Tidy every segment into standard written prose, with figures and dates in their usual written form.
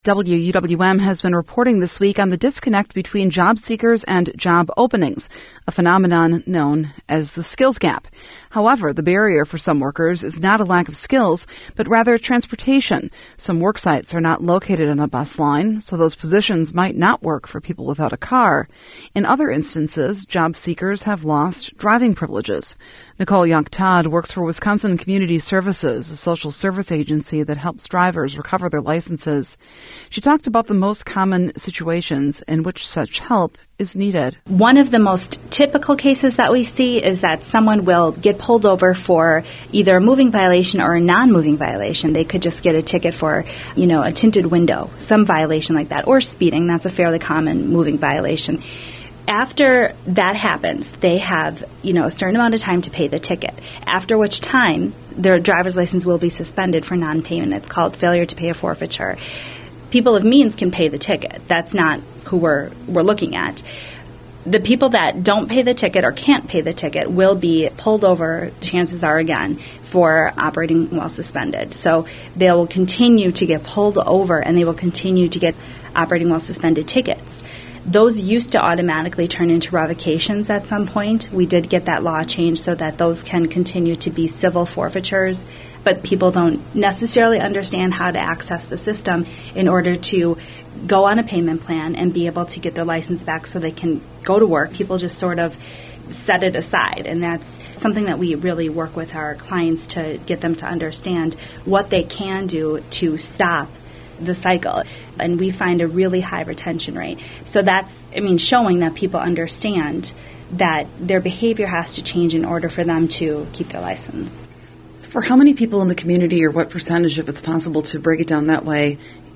WUWM has been reporting this week on the disconnect between job seekers and job openings, a phenomenon known as the skills gap. However, the barrier for some workers is not a lack of skills, but rather transportation. Some work sites are not located on a bus line, so those positions might not work for people without a car. In other instances, job seekers have lost driving privileges. Nicole Young-Todd works for Wisconsin Community Services, a social service agency that helps drivers recover their licenses. She talked about the most common situations in which such help is needed. One of the most typical cases that we see is that someone will get pulled over for either a moving violation or a non-moving violation. They could just get a ticket for, a tinted window, some violation like that, or speeding. That's a fairly common moving violation. After that happens, they have, a certain amount of time to pay the ticket, after which time their driver's license will be suspended for non-payment. It's called failure to pay a forfeiture. People of means can pay the ticket. That's not who we're looking at. The people that don't pay the ticket or can't pay the ticket will be pulled over, chances are again, for operating while suspended. So they will continue to get pulled over and they will continue to get operating while suspended tickets. Those used to automatically turn into revocations at some point. We did get that law changed so that those can continue to be civil forfeitures, but people don't necessarily understand how to access the system in order to go on a payment plan and be able to get their license back so they can go to work. People just sort of set it aside, and that's something that we really work with our clients to get them to understand what they can do to stop the cycle. And we find a really high retention rate. So that's, showing that people understand that their behavior has to change in order for them to keep their license. For how many people in the community, or what percentage, if it's possible to break it down that way,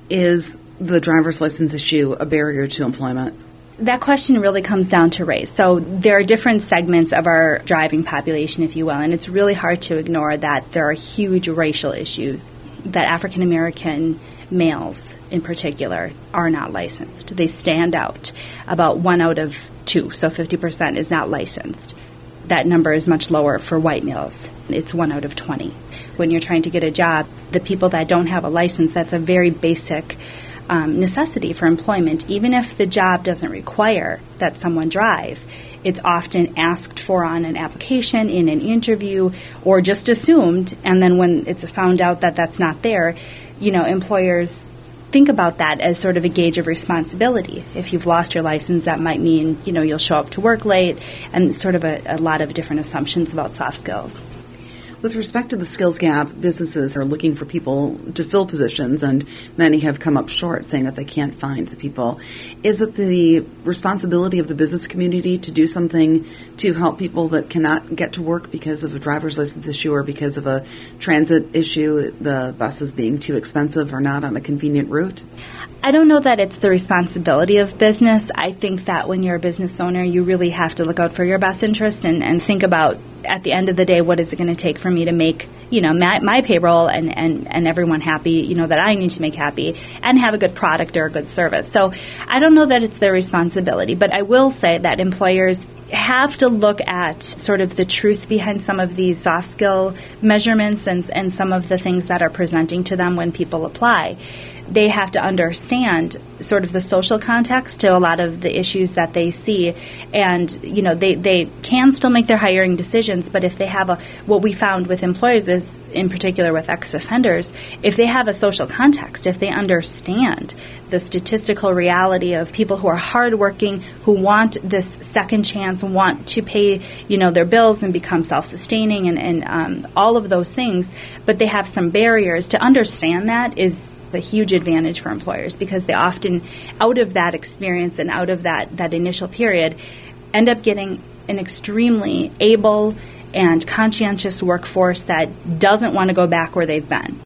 is the driver's license issue a barrier to employment? That question really comes down to race. So there are different segments of our driving population, if you will, and it's really hard to ignore that there are huge racial issues, that African American males in particular are not licensed. They stand out. About 1 out of 2, so 50% is not licensed. That number is much lower for white males. It's 1 out of 20. When you're trying to get a job, the people that don't have a license, that's a very basic necessity for employment. Even if the job doesn't require that someone drive, it's often asked for on an application, in an interview, or just assumed. And then when it's found out that that's not there, employers think about that as sort of a gauge of responsibility. If you've lost your license, that might mean, you'll show up to work late, and sort of a lot of different assumptions about soft skills. With respect to the skills gap, businesses are looking for people to fill positions, and many have come up short saying that they can't find the people. Is it the responsibility of the business community to do something to help people that cannot get to work because of a driver's license issue or because of a transit issue, the buses being too expensive or not on a convenient route? I don't know that it's the responsibility of business. I think that when you're a business owner, you really have to look out for your best interest and think about, at the end of the day, what is it going to take for me to make, my payroll and everyone happy, that I need to make happy, and have a good product or a good service. So I don't know that it's their responsibility, but I will say that employers have to look at sort of the truth behind some of these soft skill measurements and some of the things that are presenting to them when people apply. They have to understand sort of the social context to a lot of the issues that they see. And, they can still make their hiring decisions, but if they have what we found with employers is, in particular with ex-offenders, if they have a social context, if they understand the statistical reality of people who are hardworking, who want this second chance, want to pay, their bills and become self-sustaining and all of those things, but they have some barriers, to understand that is a huge advantage for employers, because they often, out of that experience and out of that initial period, end up getting an extremely able and conscientious workforce that doesn't want to go back where they've been.